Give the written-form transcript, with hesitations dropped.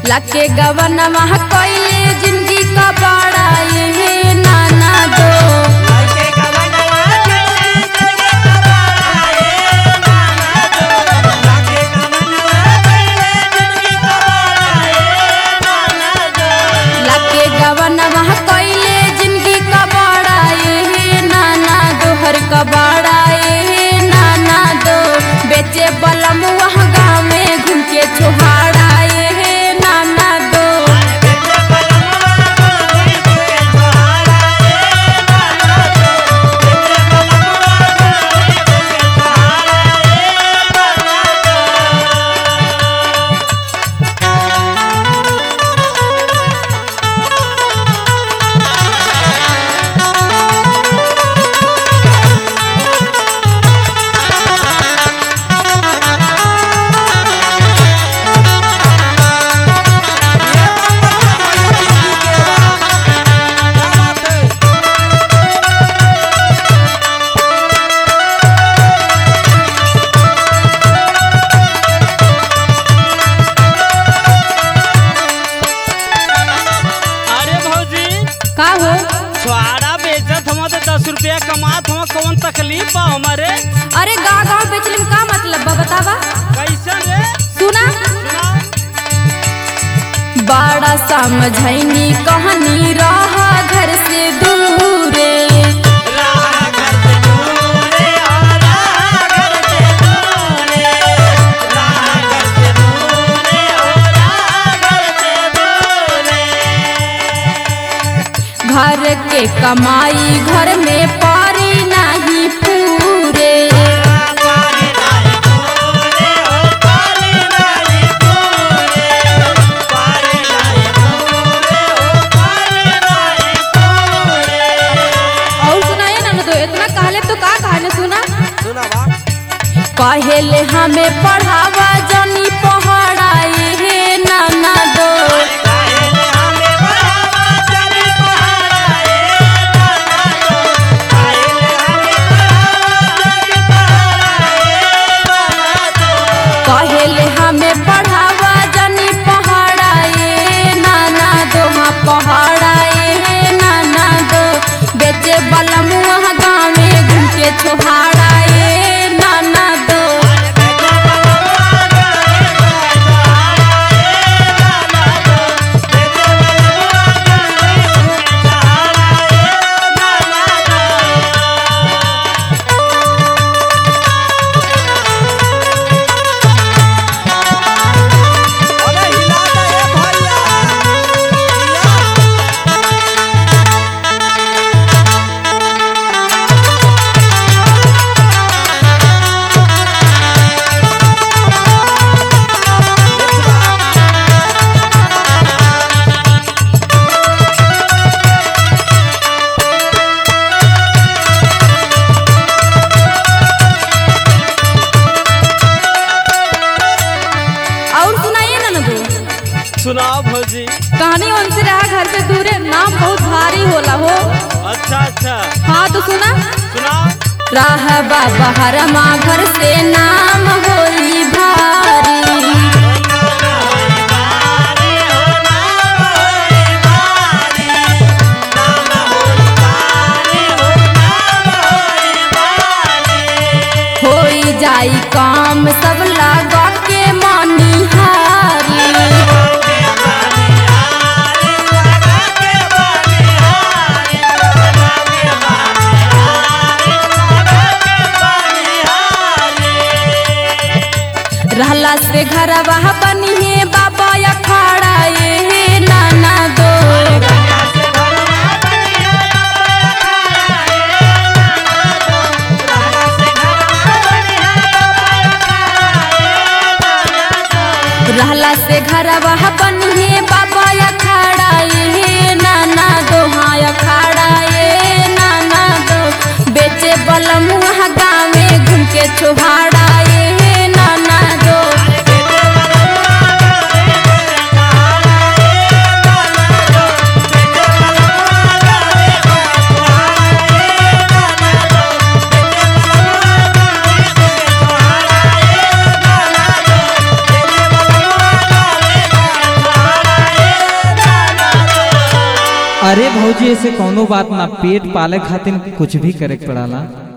लाके गवनमा कइले जिंदगी का बड़ा ये नाना दो लाके गवनमा कइले जिंदगी का बड़ा ये नाना दो हर का बड़ा ये नाना दो बेचे बलम वहाँ गाँव में घूम के छोहाड़ा कमात हम कौन तकलीफ बा हमारे। अरे गाँव गाँव बेचले में का मतलब बा बतावा कैसन रे सुना बड़ा समझैनी कहानी रहा घर से दूरे घर के कमाई घर में पारी नहीं पूरे और सुनाइए ना तो इतना कहले तो का कहने सुना पहले हमें पढ़ावा जानी पढ़ाई है नाना दो पहले हमें पढ़ावा जानी पढ़ाए नाना दो हाँ पढ़ाए नाना दो बेचे बलम वहाँ गाँव में घूम के छोहाड़ाए नाना दो सुनाओ भौजी कहानी उनसे रहा घर से दूर नाम बहुत भारी होला हो। अच्छा अच्छा हाँ तो सुना राह बाबा हरमा घर से नाम होली भारी होई जाई काम सब लगा के मानी हारी रहला से घरवा बनी है बाबा अखाड़ा ये नाना दो रहला से घरवा बनी है बाबा अखाड़ा ये नाना दो हाँ अखाड़ा ये नाना दो बेचे बलम वहाँ गाँव में घूम के छोहाड़ा ये नाना दो जी ऐसे कौनो बात ना, पेट पाले खातिर कुछ भी करे के पड़ाला।